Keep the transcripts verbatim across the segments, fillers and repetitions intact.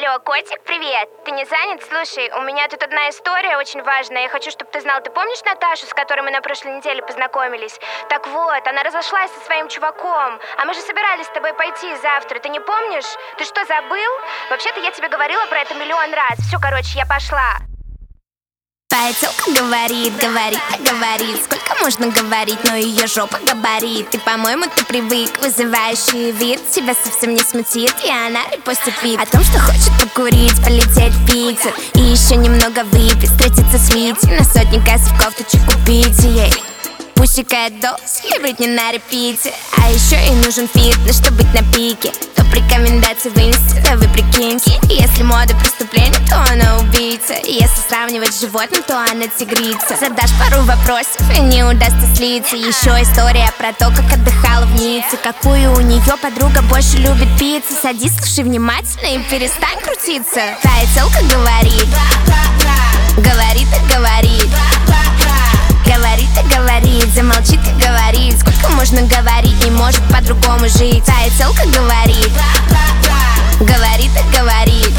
Алло, котик, привет. Ты не занят? Слушай, у меня тут одна история очень важная. Я хочу, чтобы ты знал. Ты помнишь Наташу, с которой мы на прошлой неделе познакомились? Так вот, она разошлась со своим чуваком. А мы же собирались с тобой пойти завтра. Ты не помнишь? Ты что, забыл? Вообще-то я тебе говорила про это миллион раз. Все, короче, я пошла. Твоя тёлка говорит, говорит, говорит. Сколько можно говорить, но ее жопа габарит. Ты, по-моему, ты привык, вызывающий вид тебя совсем не смутит, и она репостит вид о том, что хочет покурить, полететь в Питер и еще немного выпить, встретиться с Витей, на сотни кассов кофточек купить ей. Пусикает дос, и Бритни на репите. А еще ей нужен фитнес, чтобы быть на пике. Топ рекомендаций вынести, да вы прикиньте. Если мода преступление, то она убийца. Если сравнивать с животным, то она тигрица. Задашь пару вопросов и не удастся слиться. Еще история про то, как отдыхала в Ницце. Какую у нее подруга больше любит пиццу. Садись, слушай внимательно и перестань крутиться. Твоя тёлка говорит, говорит и говорит, говорит и говорит, замолчит и говорит. Сколько можно говорить, не может по-другому жить. Твоя тёлка говорит, говорит и говорит,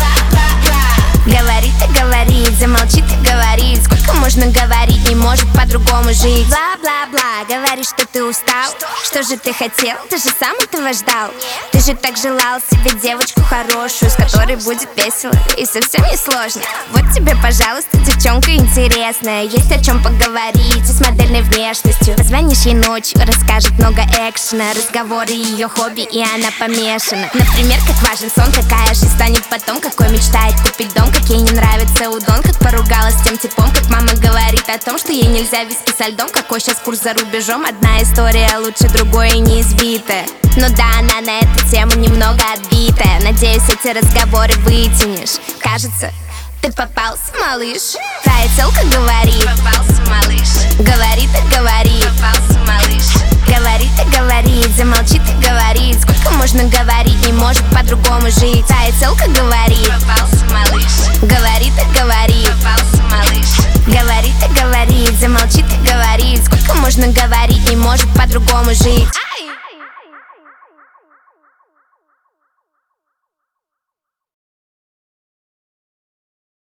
говорит и говорит, замолчит и говорит. Сколько можно говорить, не может по-другому жить. Бла-бла-бла, говоришь, что ты устал. Что же ты хотел? Ты же сам этого ждал. Ты же так желал себе девочку хорошую, с которой будет весело и совсем не сложно. Вот тебе, пожалуйста, девчонка интересная. Есть о чем поговорить, с модельной внешностью. Позвонишь ей ночью, расскажет много экшена. Разговоры ее хобби, и она помешана. Например, как важен сон, какая же станет потом. Какой мечтает купить дом, как ей не нравится удон. Как поругалась с тем типом, как мама говорит о том, что ей нельзя виски со льдом. Какой сейчас курс за рубежом, одна история лучше другой и не избитая. Ну да, она на эту тему немного отбитая. Надеюсь, эти разговоры вытянешь. Кажется, ты попался, малыш. Твоя тёлка говорит, попался, малыш. Говорит и говорит, попался, малыш. Говорит и говорит, замолчит и говорит. Сколько можно говорить, не может по-другому жить. Твоя тёлка говорит, попался, малыш. Говорит и говорит, попался, малыш. Говорит и говорит, замолчит и говорит. Сколько можно говорить, не может по-другому жить.